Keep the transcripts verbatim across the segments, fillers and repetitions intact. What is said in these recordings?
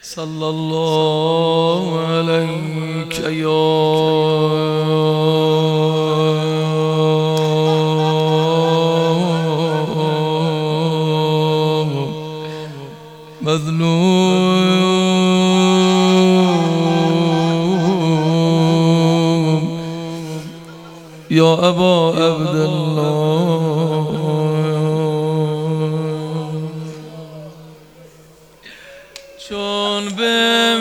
صلى الله عليك يا مظلوم يا أبا عبد الله. چون به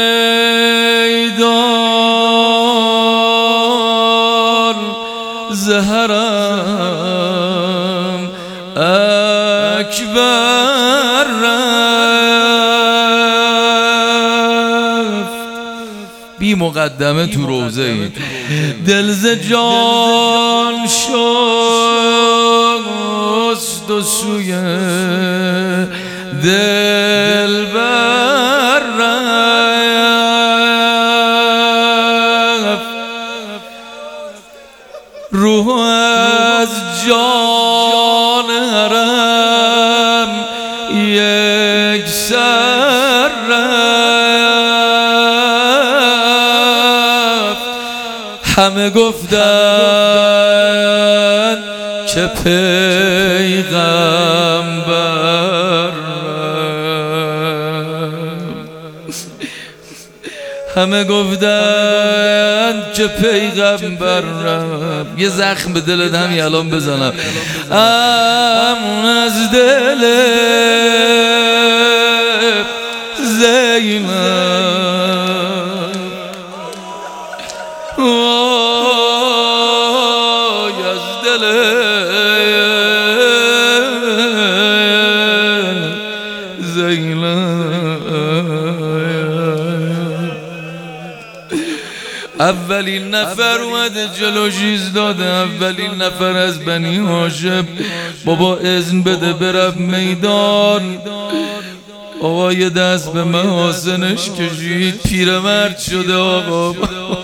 میدان زهرم اکبر رفت، بی مقدمه تو روزه ای دل ز جان شست و سوی دل بر رفت، روح از جان حرم یک سر رفت. همه گفتن که پیغمبر، همه گفتن که پیغمبر رفت. یه زخم به دلت همین الان بزنم، امون از دل زینب، وای از دل زینب. اولین نفر اومده جلو چیز داده، اولین نفر از بنی هاشم. بابا اذن بده برم میدان. آقا یه دست به محاسنش کشید، پیرمرد شده آقا.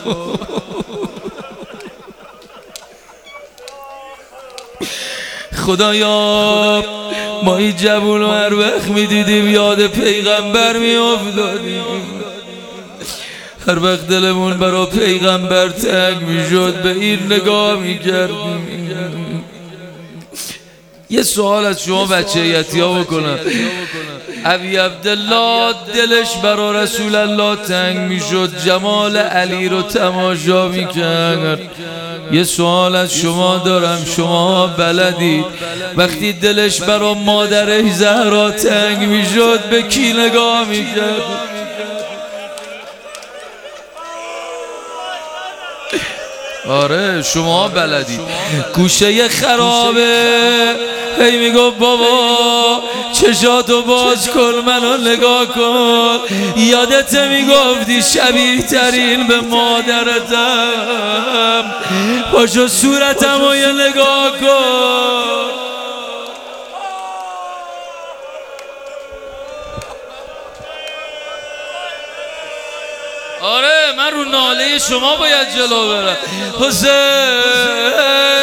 خدایا ما این جوون رو هر وقت میدیدیم یاد پیغمبر میافتادیم، هر وقت دلمون برا پیغمبر تنگ میشد به این نگاه میکردیم. یه سوال از شما بچه یتیا بکنم، ابی عبدالله دلش برا رسول الله تنگ میشد، جمال علی رو تماشا میکرد. یه سوال از شما دارم، شما بلدید وقتی دلش برا مادر زهرا تنگ میشد به کی نگاه میکرد؟ آره شما بلدید. گوشه خرابه هی میگو بابا چشاتو باز کن منو نگاه کن، یادت میگفتی شبیه ترین به مادرتم، پاشو صورتمو یه نگاه کن. آره من رو ناله شما باید جلو برم. حسین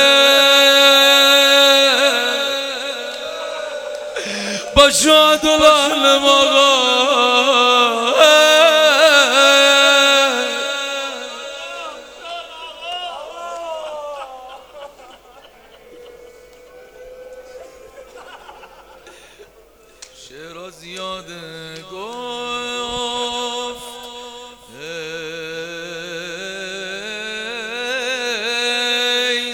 با شادلان ماغا شعرها زیاده گفت ای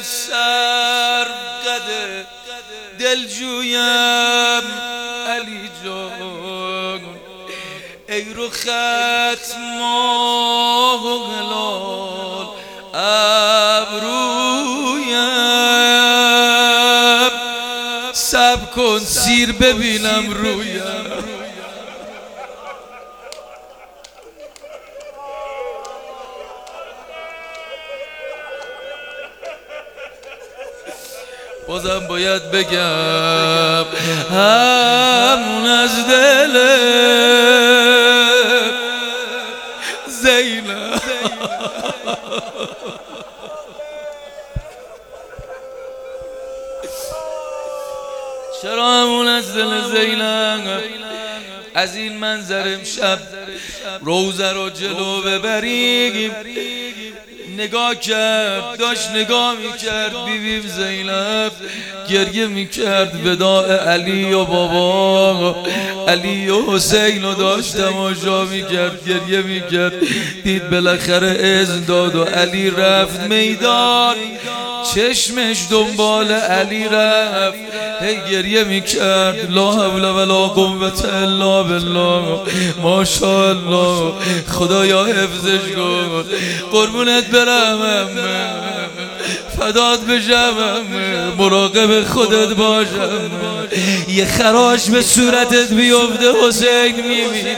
سرقده دلجویم علی جان، ای رو خط ماه و هلال ابرویم، صبر کن سیر ببینم رویم. بازم باید بگم همون از دل زینب. چرا همون از دل زینب از این منظر امشب روزه رو جلو ببریم؟ نگاه کرد، داشت نگاه میکرد بیبیم زینب گریه میکرد وداع علی و بابا علی و حسین رو داشت تماشا میکرد گریه میکرد. دید بالاخره اذن داد و علی رفت میدان، چشمش دنبال علی رفت، هی گریه میکرد لا حول ولا قوة الا بالله ماشاءالله خدایا حفظش کن قربونت برم فدات بشم مراقب خودت باشم یه خراش به صورتت بیفته حسین میبینه.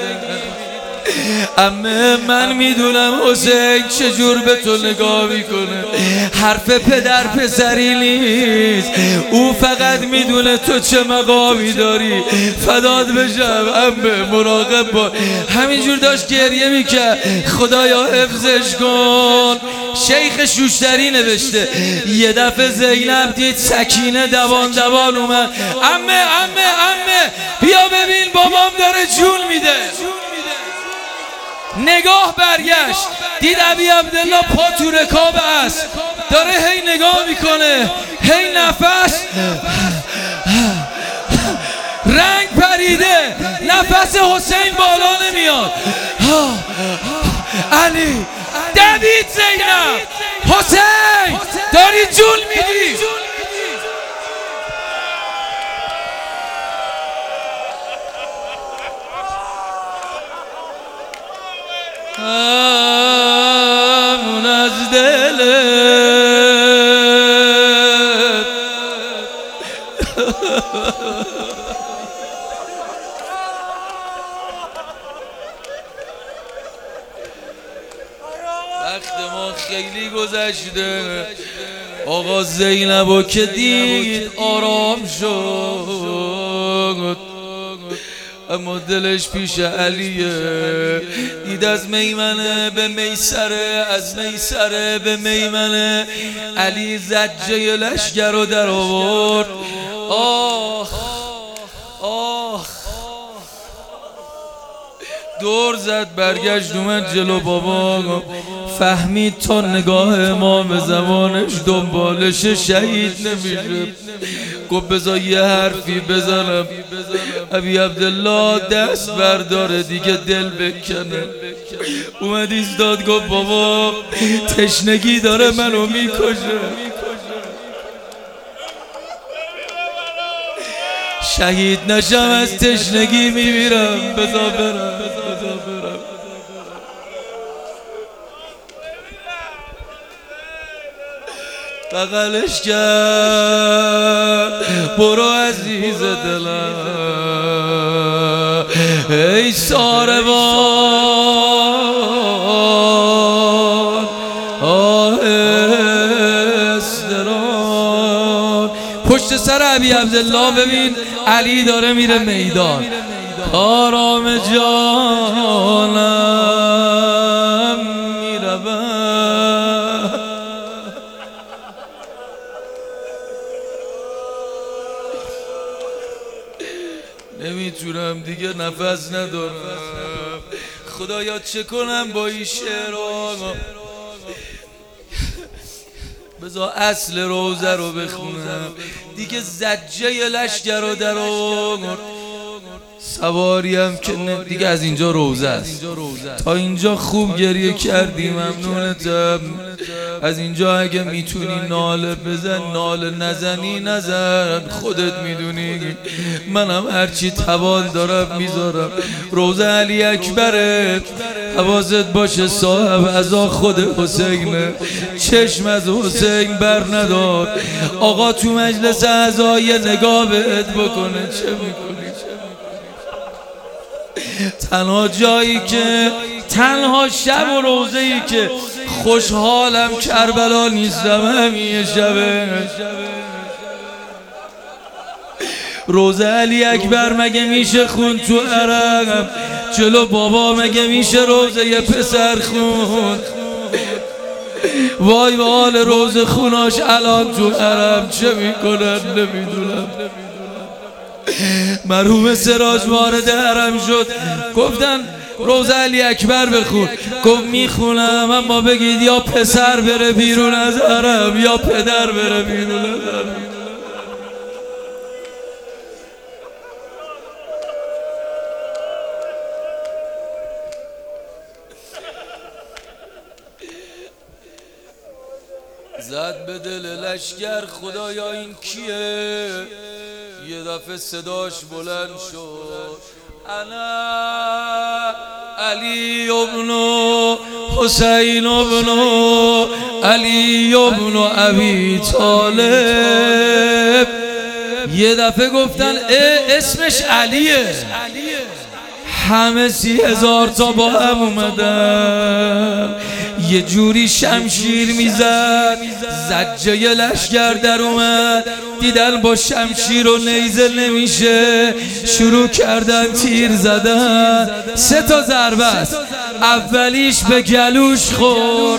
امه من میدونم حسین چجور به تو نگاه میکنه، حرف پدر پسری نیست، او فقط میدونه تو چه مقامی داری. فدات بشم امه مراقب با. همینجور داشت گریه میکرد خدایا حفظش کن. شیخ شوشتری نوشته یه دفعه زینب دید سکینه دوان دوان اومد، امه امه امه بیا ببین بابام داره جون میده. نگاه برگشت دید ابی عبدالله پا تو رکاب است، داره هی نگاه میکنه، هی نفس رنگ پریده، نفس حسین بالا نمیاد. علی دوید زینب حسین داری جون میدی. همون از دلت وقت ما خیلی گذشته. آقا زینبو که دید آرام شد، اما دلش پیش علیه. دید از میمنه به میسره، از میسره به میمنه. علی زجه لشگر رو در آورد. آخ آخ دور زد برگشت اومد جلو بابا، فهمید تا نگاه امام زمانش دنبالش شهید نمیشه. گفت بذار یه حرفی بزنم. ابی عبدالله دست برداره دیگه دل بکنه. اومد ایستاد گفت بابا تشنگی داره منو میکشه، شهید نشم از تشنگی میمیرم، بذار برم بذار برم. بغلش کرد برو عزیز دلم ای ساربان آه استران. پشت سر ابی عبدالله ببین علی داره میره میدان. آرام جانم میرم، نمیتونم دیگه نفس ندارم. خدایا چه کنم با این شعرها. بذار اصل روزه رو بخونم دیگه. زجه لشگر رو در آورد. سواریم که دیگه از اینجا روزه است. تا اینجا خوب گریه کردی، ممنونتم. از اینجا اگه میتونی ناله بزن، ناله نزنی نزن، خودت میدونی. منم هرچی توان دارم میذارم. روزه علی اکبره، حواست باشه صاحب عزا خود حسینه. چشم از حسین بر ندار. آقا تو مجلس عزا یه نگاه بهت بکنه چه میکنی؟ تنها جایی که تنها شب و روزه‌ای که خوشحالم کربلا نیستم همین شبه. روزه علی اکبر مگه میشه خون تو عرق؟ جلو بابا مگه میشه روزه یه پسر خون؟ وای به حال روزه خوناش الان تو عرب چه میکنن نمیدونم. مرحوم سراج وارد حرم شد، گفتن روزه علی اکبر بخون. گفت میخونم اما بگید یا پسر بره بیرون از حرم یا پدر بره بیرون از حرم. زد به دل لشگر خدایا این کیه؟ یه دفعه صداش بلند شد، انا علی ابن حسین ابن علی ابن ابی طالب. یه دفعه گفتن اه اسمش علیه. همه سی هزار تا با هم اومدن، یه جوری شمشیر میزد، زجه لشگر در اومد، دیدن با شمشیر و نیزه نمیشه، شروع کردن تیر زدن. سه تا ضربه است، اولیش به گلوش خورد،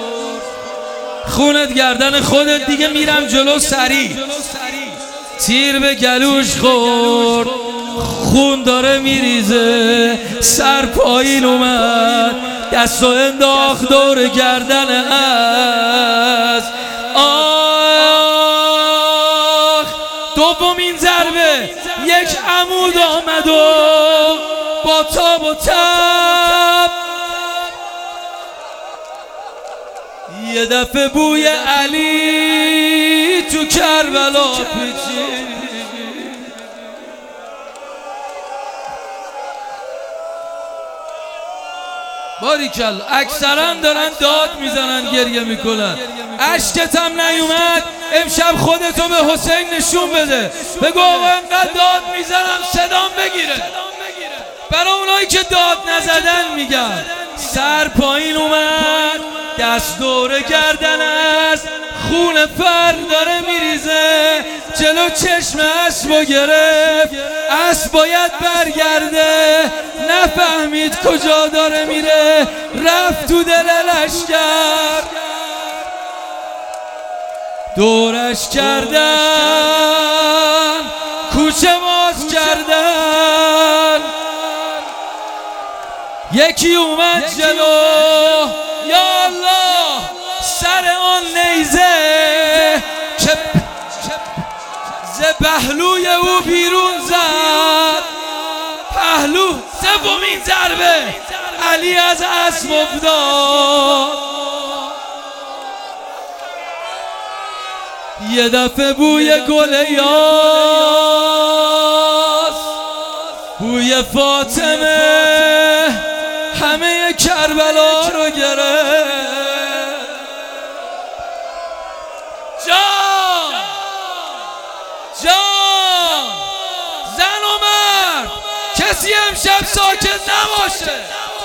خونت گردن خودت دیگه، میرم جلو سریع. تیر به گلوش خورد، خون داره میریزه، سر پایین اومد، دستو انداخت دور گردن است. آخ دومین ضربه یک عمود آمد و با تاب و تب یه دفعه بوی علی تو کربلا پیچید. باریکلا اکثرا دارن داد میزنن، گریه میکنن. اشکت هم نیومد؟ امشب خودتو به حسین نشون بده، بگو آقا انقدر داد میزنم صدام بگیره. برای اونایی که داد نزدن میگم، سر پایین اومد، دست دور گردن است، خون فرد داره میریزه، جلو چشم اسبو گرفت. اسب باید برگرده، نفهمید کجا داره میره، رفت تو دل لشگر، دورش کردن، کوچه باز کردن. یکی اومد جلو، یا الله، سر آن نیزه که ز پهلوی او بیرون زد، پهلو. سومین ضربه علی از اسب افتاد. یه دفعه بوی گل یاس، بوی فاطمه همه کربلا رو گرفت. جان جان زن و مرد، کسی امشب ساکت نباشه.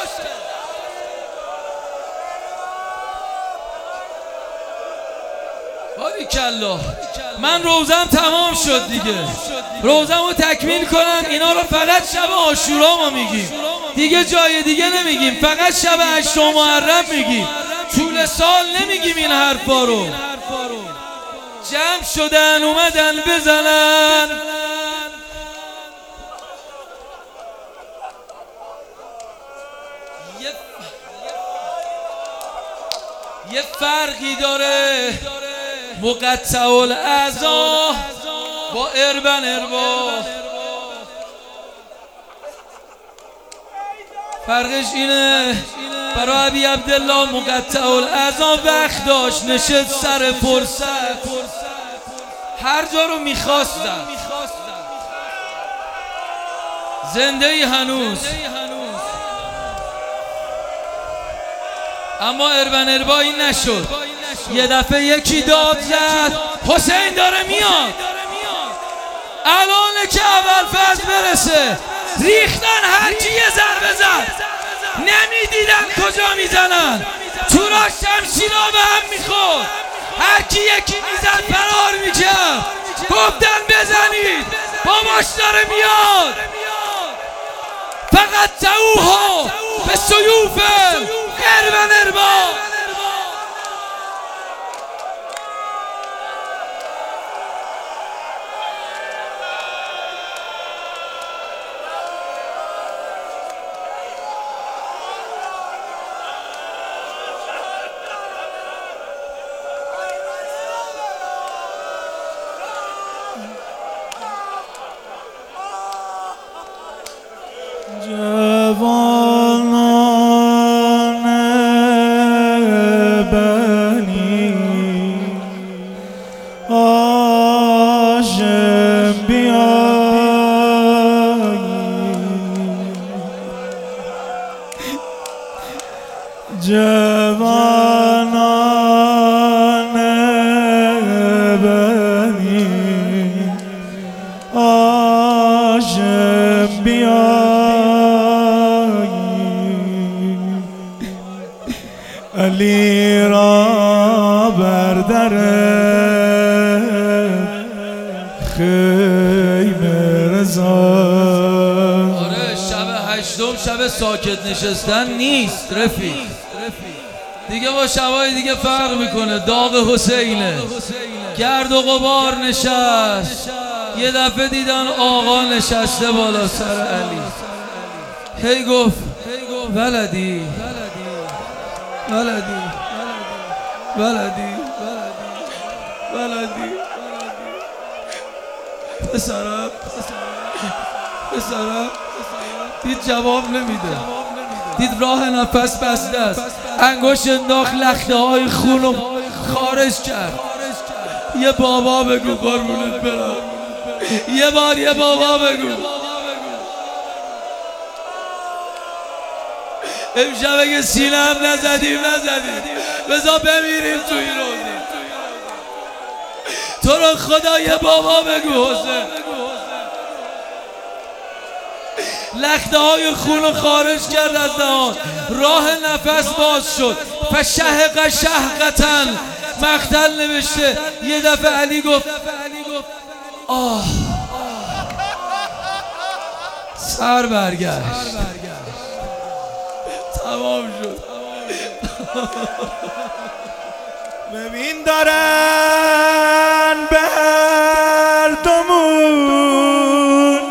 باریکلا. من روزم تمام شد دیگه، روزم رو تکمیل کنم. اینا رو فقط شب عاشورا ما میگیم دیگه، جای دیگه نمیگیم، فقط شب هشتم محرم میگیم، طول سال نمیگیم این حرفا رو. جمع شدن اومدن بزنن، یه فرقی داره مقطع الاعضا با اربن اربا. فرقش اینه، برای ابی عبدالله مقطع الاعضا وقت داشت، نشست سر فرصت، هر جا رو میخواستن. زنده ای هنوز، اما اربن اربا این نشد. یه دفعه یکی داد زد، حسین داره میاد. الان که اول فصل برسه، ریختن، هر کی یه ضربه زد، نمیدیدن کجا میزنن، تو را شمشیرها به هم میخورد، هر کی یکی میزد فرار میکرد. گفتن بزنید، باباش داره میاد. فقط تعوها به سیوف اربن اربا. جوانان بنی هاشم بیایی علی را بر در خیمه رضا. آره شب هشتم شب ساکت نشستن نیست رفیق، دیگه با شبای دیگه فرق میکنه. داغ حسینه، گرد و غبار نشست، یه دفعه دیدن آقا نشسته بالا سر علی. هی گفت ولدی ولدی ولدی ولدی پسرم پسرم. دید جواب نمیده، دید راه نفس بسته است، انگشت انداخت لخته های خونو خارج کرد. یه بابا بگو قربونت برم، یه بار یه بابا بگو. امشب اگه سینه هم نزدیم نزدیم بذار بمیریم تو این روزی. تو رو خدا یه بابا بگو حسین. لخته های خون خارج کرد از دهان، راه نفس باز شد. فشهق شهقتن مقتل نوشته. یه دفعه علی گفت آه، سر برگشت، تمام شد. ببین دارن به هر دومون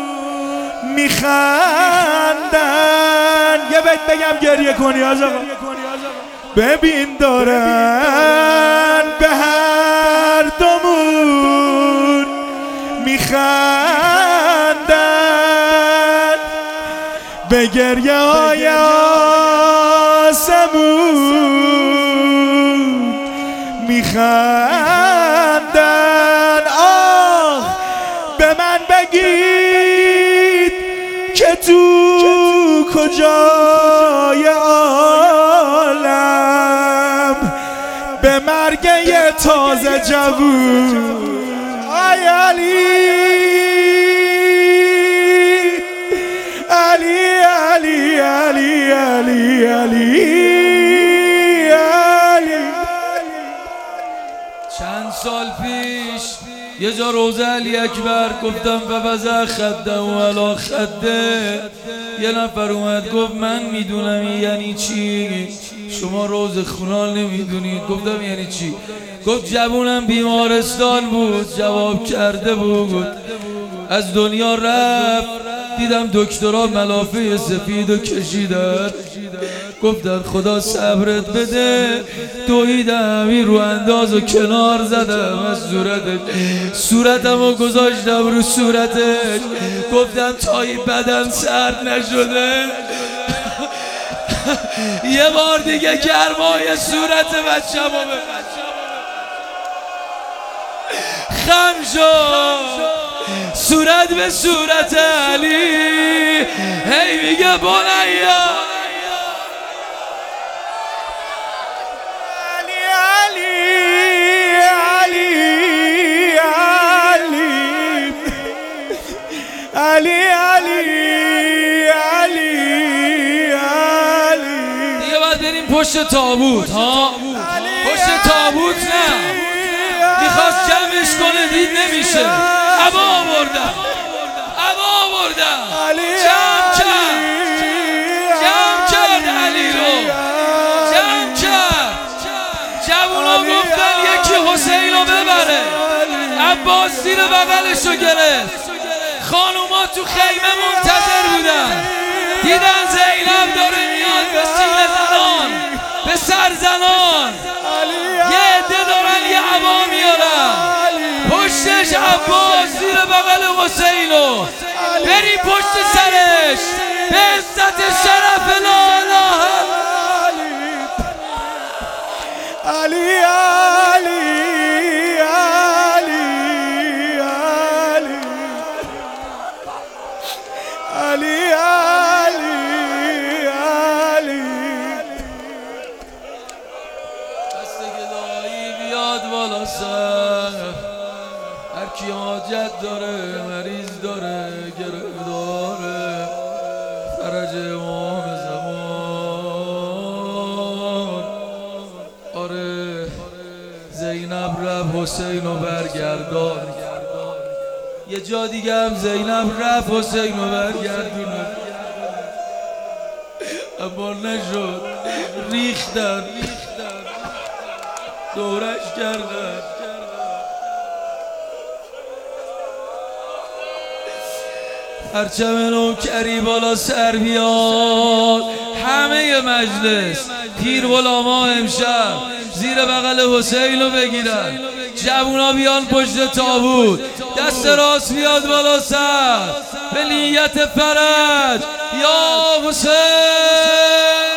میخندن. یه بیت بگم گریه کنی از آقا. ببین دارن به هر دومون میخندن، به گریه های آسمون میخندن. آه به من بگید که تو کجای عالم به مرگ یه تازه جوون. آی علی علی علی علی علی علی علی. چند سال پیش یه جا روزه علی اکبر گفتم ببزه خده و علا خده. یه نفر اومد گفت من میدونم یعنی چی، شما روز خونال نمیدونید. گفتم یعنی چی؟ گفت جوونم بیمارستان بود، جواب کرده بود از دنیا رفت. دیدم دکترها ملافه سفید و کشیدن، گفتن خدا صبرت بده. دویدم این رو انداز و کنار زدم از صورتش، صورتم رو گذاشتم رو صورتش، گفتم تایی بدن سرد نشده. یه بار دیگه گرمای صورت بچه رو خم شد، صورت به صورت علی. هی میگه بنیا علی علی علی علی علی علی علی. دیگه باید بریم پشت تابوت ها، پشت تابوت نه. میخواست جمعش کنه دید نمیشه، عبا آوردم عبا آوردم جمع کرد جمع کرد علی رو جمع کرد. جوونا گفتن یکی حسین رو ببره، عباس زیر بغلش رو گرفت. خانوما تو خیمه منتظر بودن، دیدن زینب داره میاد به سینه زنان به سر زنان. یه عده دارن یه عبا میارن، پشتش عباس زیر بغل حسینو. بری پشت سرش به عزت شرف لا اله علی علی علی علی علی علی علی. حسین رو برگردان. یه جا دیگه هم زینب رفت حسین رو برگردونه، اما نشد. ریختن دورش کردن. پرچم نوکری بالا سر بیاد. همه مجلس پیر غلاما امشب زیر بغل حسین رو بگیرن. جوونا بیان پشت تابوت، دست راست بیاد بالا سر به نیت فرج. یا حسین